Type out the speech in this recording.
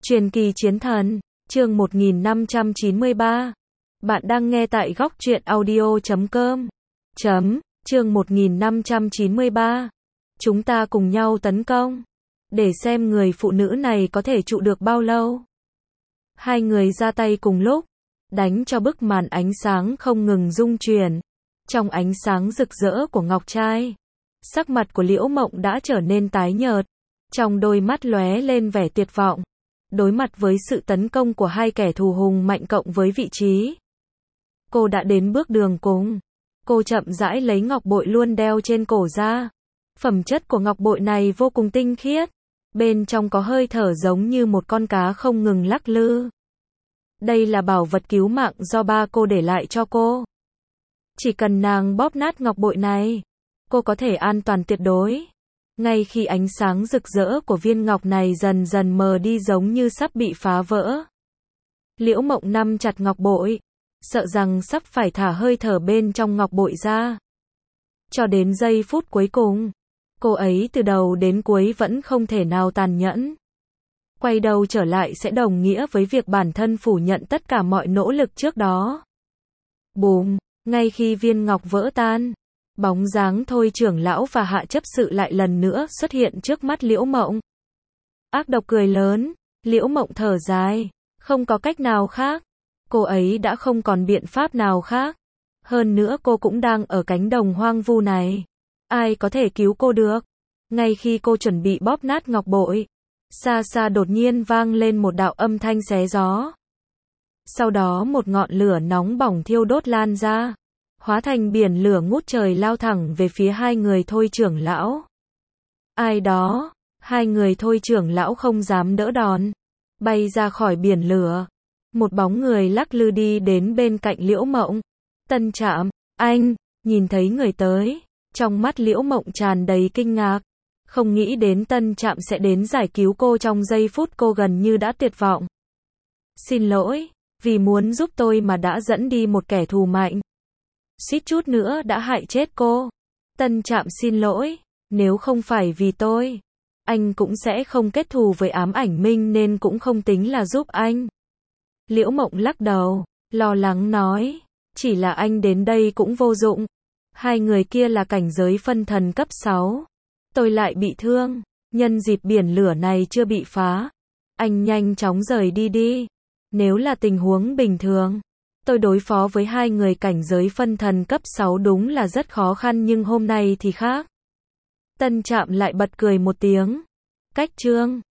Truyền kỳ chiến thần, chương 1593. Bạn đang nghe tại góc truyện audio.com. Chương 1593. Chúng ta cùng nhau tấn công. Để xem người phụ nữ này có thể trụ được bao lâu. Hai người ra tay cùng lúc, đánh cho bức màn ánh sáng không ngừng rung chuyển. Trong ánh sáng rực rỡ của ngọc trai, sắc mặt của Liễu Mộng đã trở nên tái nhợt, trong đôi mắt lóe lên vẻ tuyệt vọng. Đối mặt với sự tấn công của hai kẻ thù hùng mạnh cộng với vị trí, cô đã đến bước đường cùng. Cô chậm rãi lấy ngọc bội luôn đeo trên cổ ra. Phẩm chất của ngọc bội này vô cùng tinh khiết, bên trong có hơi thở giống như một con cá không ngừng lắc lư. Đây là bảo vật cứu mạng do ba cô để lại cho cô. Chỉ cần nàng bóp nát ngọc bội này, cô có thể an toàn tuyệt đối. Ngay khi ánh sáng rực rỡ của viên ngọc này dần dần mờ đi giống như sắp bị phá vỡ, Liễu Mộng nắm chặt ngọc bội, sợ rằng sắp phải thả hơi thở bên trong ngọc bội ra. Cho đến giây phút cuối cùng, cô ấy từ đầu đến cuối vẫn không thể nào tàn nhẫn. Quay đầu trở lại sẽ đồng nghĩa với việc bản thân phủ nhận tất cả mọi nỗ lực trước đó. Bùm, ngay khi viên ngọc vỡ tan, bóng dáng Thôi trưởng lão và Hạ chấp sự lại lần nữa xuất hiện trước mắt Liễu Mộng. Ác độc cười lớn, Liễu Mộng thở dài, không có cách nào khác. Cô ấy đã không còn biện pháp nào khác. Hơn nữa cô cũng đang ở cánh đồng hoang vu này. Ai có thể cứu cô được? Ngay khi cô chuẩn bị bóp nát ngọc bội, xa xa đột nhiên vang lên một đạo âm thanh xé gió. Sau đó một ngọn lửa nóng bỏng thiêu đốt lan ra, hóa thành biển lửa ngút trời lao thẳng về phía hai người Thôi trưởng lão. Ai đó? Hai người Thôi trưởng lão không dám đỡ đòn, bay ra khỏi biển lửa. Một bóng người lắc lư đi đến bên cạnh Liễu Mộng. Tân Trạm, anh, nhìn thấy người tới, trong mắt Liễu Mộng tràn đầy kinh ngạc. Không nghĩ đến Tân Trạm sẽ đến giải cứu cô trong giây phút cô gần như đã tuyệt vọng. Xin lỗi, vì muốn giúp tôi mà đã dẫn đi một kẻ thù mạnh. Suýt chút nữa đã hại chết cô. Tân Trạm xin lỗi, nếu không phải vì tôi, anh cũng sẽ không kết thù với Ám Ảnh Minh nên cũng không tính là giúp anh. Liễu Mộng lắc đầu, lo lắng nói, chỉ là anh đến đây cũng vô dụng. Hai người kia là cảnh giới phân thần cấp 6. Tôi lại bị thương, nhân dịp biển lửa này chưa bị phá. Anh nhanh chóng rời đi đi. Nếu là tình huống bình thường, tôi đối phó với hai người cảnh giới phân thần cấp 6 đúng là rất khó khăn, nhưng hôm nay thì khác. Tân Trạm lại bật cười một tiếng. Cách chương